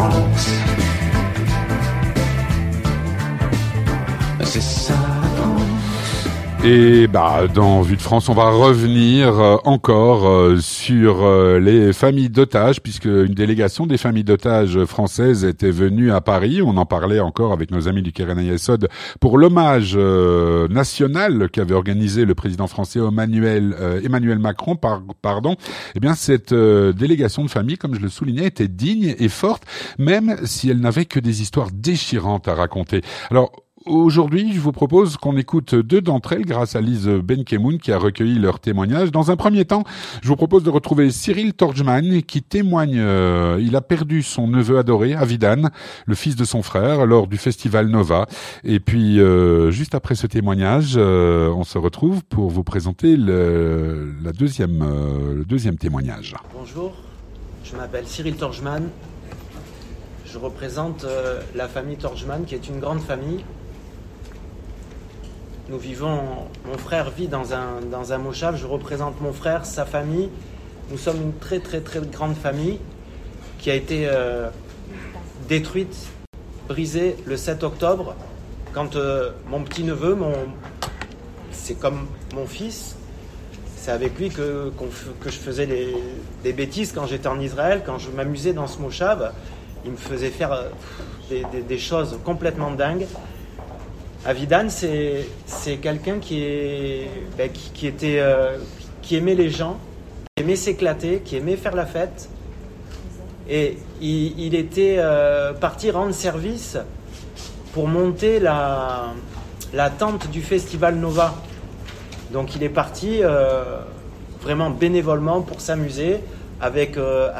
France. C'est ça la France. Et dans Vue de France, on va revenir encore sur les familles d'otages, puisque une délégation des familles d'otages françaises était venue à Paris. On en parlait encore avec nos amis du Kérénaya Yesod pour l'hommage national qu'avait organisé le président français Emmanuel Macron. Eh bien, cette délégation de famille, comme je le soulignais, était digne et forte, même si elle n'avait que des histoires déchirantes à raconter. Alors, aujourd'hui, je vous propose qu'on écoute deux d'entre elles grâce à Lise Benkemoun qui a recueilli leurs témoignages. Dans un premier temps, je vous propose de retrouver Cyril Torjman qui témoigne. Il a perdu son neveu adoré, Avidan, le fils de son frère, lors du festival Nova. Et puis, juste après ce témoignage, on se retrouve pour vous présenter le deuxième témoignage. Bonjour, je m'appelle Cyril Torjman. Je représente la famille Torjman qui est une grande famille. Nous vivons, mon frère vit dans un moshav, je représente mon frère, sa famille. Nous sommes une très très très grande famille qui a été détruite, brisée le 7 octobre quand mon petit-neveu, c'est comme mon fils, c'est avec lui que je faisais des bêtises quand j'étais en Israël, quand je m'amusais dans ce moshav. Il me faisait faire des choses complètement dingues. Avidan, c'est quelqu'un qui aimait les gens, qui aimait s'éclater, qui aimait faire la fête. Et il était parti rendre service pour monter la tente du festival Nova. Donc il est parti vraiment bénévolement pour s'amuser avec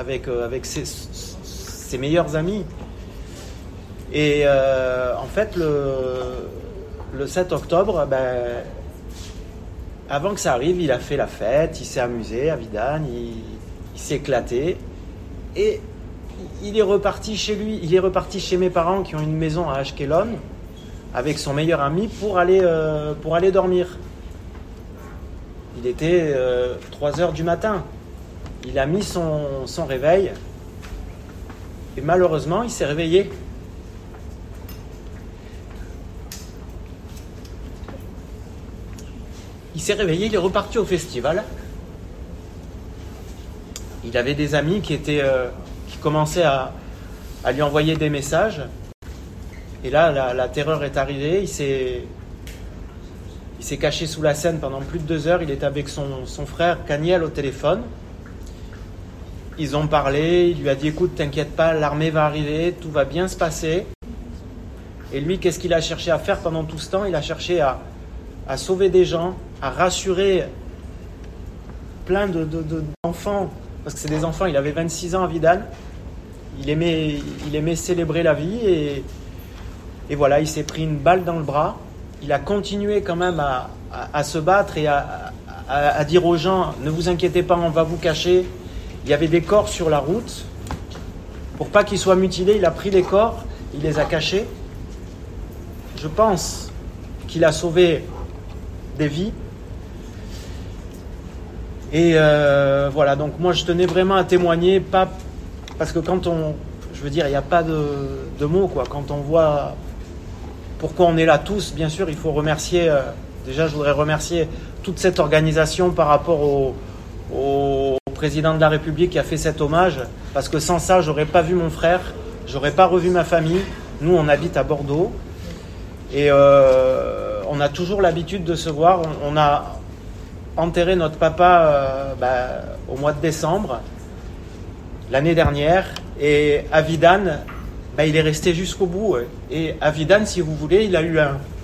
ses meilleurs amis. Et en fait, le 7 octobre, avant que ça arrive, il a fait la fête, il s'est amusé, Avidan, il s'est éclaté. Et il est reparti chez lui, il est reparti chez mes parents qui ont une maison à Ashkelon avec son meilleur ami pour aller dormir. Il était 3h du matin. Il a mis son réveil et malheureusement, il s'est réveillé. Il s'est réveillé, il est reparti au festival. Il avait des amis qui commençaient à lui envoyer des messages. Et là, la terreur est arrivée. Il s'est caché sous la scène pendant plus de 2 heures. Il était avec son frère Kaniel au téléphone. Ils ont parlé. Il lui a dit « Écoute, t'inquiète pas, l'armée va arriver, tout va bien se passer. » Et lui, qu'est-ce qu'il a cherché à faire pendant tout ce temps? Il a cherché à sauver des gens, à rassurer plein d'enfants, parce que c'est des enfants. Il avait 26 ans, Avidan. Il aimait célébrer la vie et voilà, il s'est pris une balle dans le bras. Il a continué quand même à se battre et à dire aux gens « Ne vous inquiétez pas, on va vous cacher ». Il y avait des corps sur la route. Pour pas qu'ils soient mutilés, il a pris les corps, il les a cachés. Je pense qu'il a sauvé des vies. Et voilà, donc moi je tenais vraiment à témoigner, pas parce que je veux dire, il n'y a pas de mots, quoi. Quand on voit pourquoi on est là tous, bien sûr, il faut remercier, déjà je voudrais remercier toute cette organisation par rapport au président de la République qui a fait cet hommage, parce que sans ça, j'aurais pas vu mon frère, j'aurais pas revu ma famille. Nous, on habite à Bordeaux et on a toujours l'habitude de se voir. On a enterré notre papa au mois de décembre l'année dernière et Avidan, il est resté jusqu'au bout. Et Avidan, si vous voulez, il a eu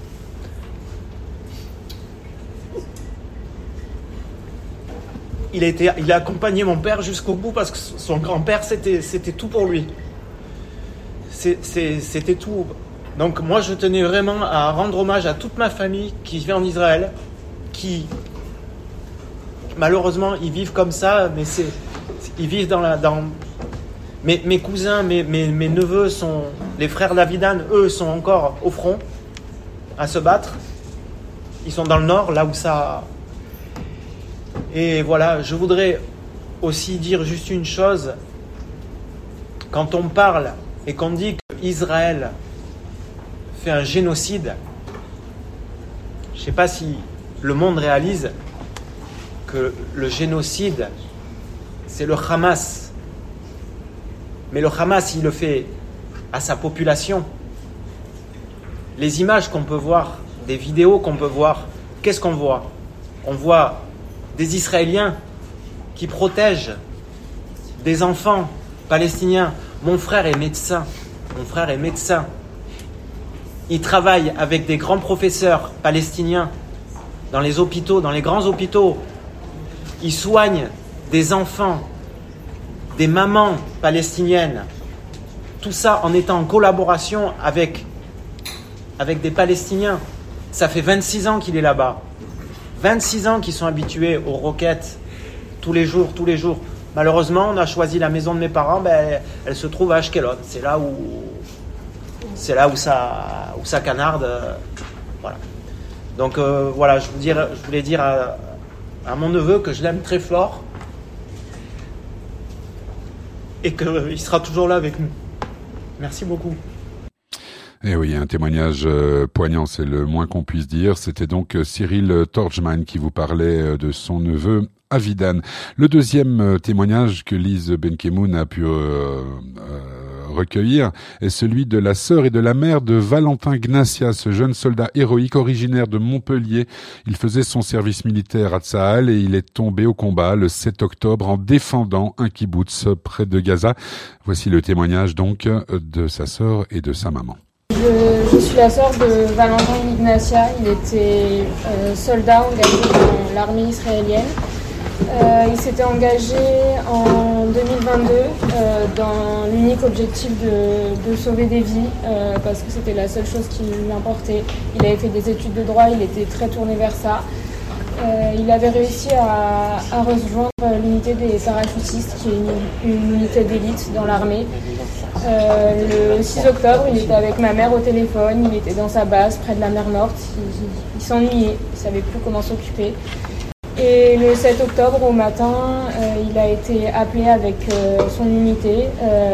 il a accompagné mon père jusqu'au bout parce que son grand-père, c'était tout pour lui. C'était tout. Donc moi, je tenais vraiment à rendre hommage à toute ma famille qui vit en Israël, qui malheureusement, ils vivent comme ça, mais ils vivent dans mes cousins, mes neveux les frères d'Avidan, eux, sont encore au front à se battre. Ils sont dans le nord, là où ça. Et voilà, je voudrais aussi dire juste une chose. Quand on parle et qu'on dit qu'Israël fait un génocide, je ne sais pas si le monde réalise que le génocide, c'est le Hamas. Mais le Hamas, il le fait à sa population. Les images qu'on peut voir, des vidéos qu'on peut voir, qu'est-ce qu'on voit? On voit des Israéliens qui protègent des enfants palestiniens. Mon frère est médecin. Il travaille avec des grands professeurs palestiniens dans les hôpitaux, dans les grands hôpitaux. Il soigne des enfants, des mamans palestiniennes. Tout ça en étant en collaboration avec des Palestiniens. Ça fait 26 ans qu'il est là-bas. 26 ans qu'ils sont habitués aux roquettes tous les jours. Malheureusement, on a choisi la maison de mes parents, elle se trouve à Ashkelon. C'est là où ça canarde. Voilà. Donc voilà, je voulais dire à mon neveu que je l'aime très fort et qu'il sera toujours là avec nous. Merci beaucoup. Eh oui, un témoignage poignant, c'est le moins qu'on puisse dire. C'était donc Cyril Torjman qui vous parlait de son neveu Avidan. Le deuxième témoignage que Lise Benkemoun a pu recueillir est celui de la sœur et de la mère de Valentin Gnacia, ce jeune soldat héroïque originaire de Montpellier. Il faisait son service militaire à Tsahal et il est tombé au combat le 7 octobre en défendant un kibboutz près de Gaza. Voici le témoignage donc de sa sœur et de sa maman. Je suis la sœur de Valentin Gnacia. Il était soldat engagé dans l'armée israélienne. Il s'était engagé en 2022 dans l'unique objectif de sauver des vies parce que c'était la seule chose qui lui importait. Il avait fait des études de droit, il était très tourné vers ça. Il avait réussi à rejoindre l'unité des parachutistes, qui est une unité d'élite dans l'armée. Le 6 octobre, il était avec ma mère au téléphone, il était dans sa base près de la mer Morte, il s'ennuyait, il ne savait plus comment s'occuper. Et le 7 octobre au matin, il a été appelé avec son unité.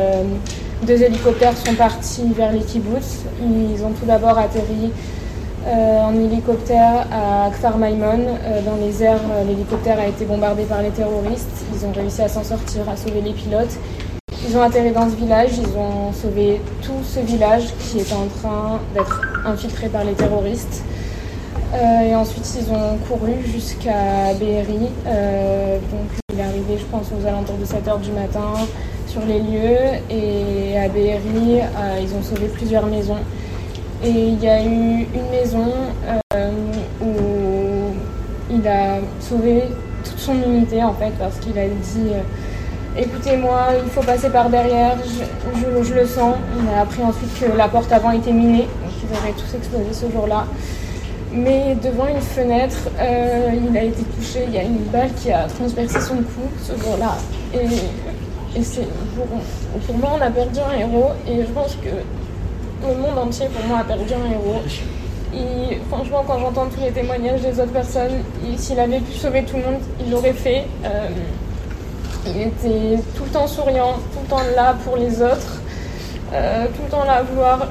2 hélicoptères sont partis vers les kibbutz. Ils ont tout d'abord atterri en hélicoptère à Kfar Maimon. Dans les airs, l'hélicoptère a été bombardé par les terroristes. Ils ont réussi à s'en sortir, à sauver les pilotes. Ils ont atterri dans ce village, ils ont sauvé tout ce village qui était en train d'être infiltré par les terroristes. Et ensuite, ils ont couru jusqu'à Be'eri. Donc, il est arrivé, je pense, aux alentours de 7h du matin sur les lieux. Et à Be'eri, ils ont sauvé plusieurs maisons. Et il y a eu une maison où il a sauvé toute son unité, en fait, parce qu'il a dit écoutez-moi, il faut passer par derrière, je le sens. On a appris ensuite que la porte avant était minée, donc ils auraient tous explosé ce jour-là. Mais devant une fenêtre, il a été touché, il y a une balle qui a transpercé son cou ce jour-là. Et c'est, pour moi, on a perdu un héros, et je pense que le monde entier, pour moi, a perdu un héros. Et franchement, quand j'entends tous les témoignages des autres personnes, s'il avait pu sauver tout le monde, il l'aurait fait. Il était tout le temps souriant, tout le temps là pour les autres, tout le temps là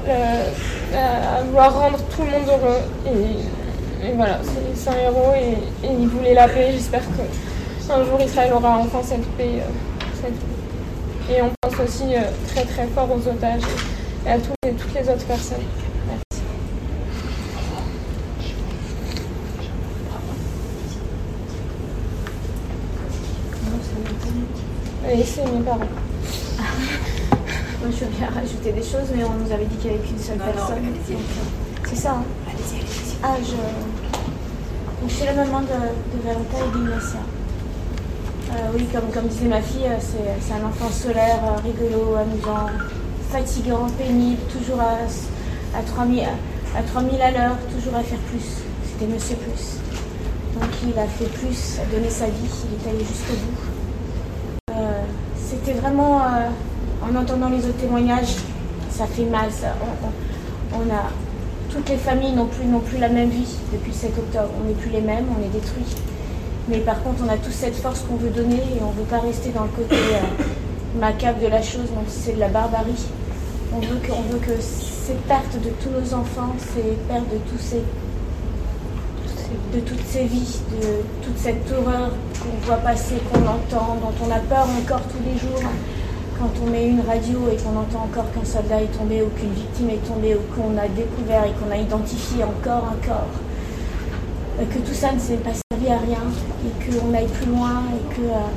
à vouloir rendre tout le monde heureux. Et voilà, c'est un héros et il voulait la paix. J'espère qu'un jour Israël aura enfin cette paix. Et on pense aussi très très fort aux otages et à toutes les autres personnes. Merci. Et c'est mes parents. Moi, je veux bien rajouter des choses, mais on nous avait dit qu'il n'y avait qu'une seule personne. Allez-y. C'est ça, hein. Allez-y. Je suis la maman de Valentin et d'Ignacia. Oui, comme disait ma fille, c'est un enfant solaire, rigolo, amusant, fatigant, pénible, toujours à 3000 à l'heure, toujours à faire plus. C'était Monsieur Plus. Donc il a fait plus, a donné sa vie, il est allé jusqu'au bout. C'était vraiment, en entendant les autres témoignages, ça fait mal. Toutes les familles n'ont plus la même vie depuis le 7 octobre. On n'est plus les mêmes, on est détruits. Mais par contre, on a tous cette force qu'on veut donner et on ne veut pas rester dans le côté macabre de la chose, même si c'est de la barbarie. On veut que ces pertes de tous nos enfants, ces pertes de toutes ces vies, de toute cette horreur qu'on voit passer, qu'on entend, dont on a peur encore tous les jours. Quand on met une radio et qu'on entend encore qu'un soldat est tombé ou qu'une victime est tombée ou qu'on a découvert et qu'on a identifié encore un corps, que tout ça ne s'est pas servi à rien et qu'on aille plus loin et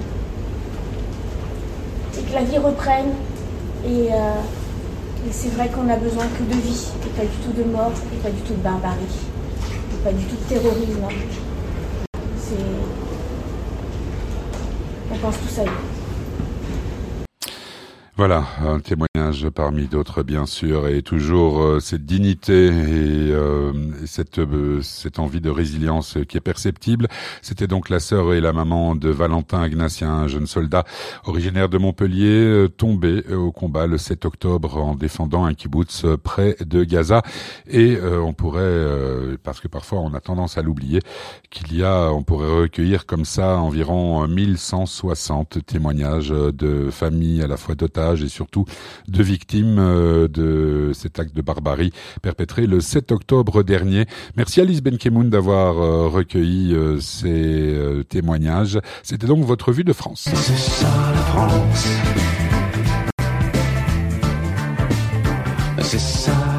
que la vie reprenne. Et c'est vrai qu'on a besoin que de vie et pas du tout de mort et pas du tout de barbarie et pas du tout de terrorisme. On pense tous à eux. Voilà, un témoignage parmi d'autres bien sûr, et toujours cette dignité et cette envie de résilience qui est perceptible. C'était donc la sœur et la maman de Valentin Ignatien, un jeune soldat originaire de Montpellier, tombé au combat le 7 octobre en défendant un kibboutz près de Gaza. Et on pourrait, parce que parfois on a tendance à l'oublier, on pourrait recueillir comme ça environ 1160 témoignages de familles à la fois d'otages et surtout de victimes de cet acte de barbarie perpétré le 7 octobre dernier. Merci Alice Benkemoun d'avoir recueilli ces témoignages. C'était donc votre vue de France. C'est ça la France. C'est ça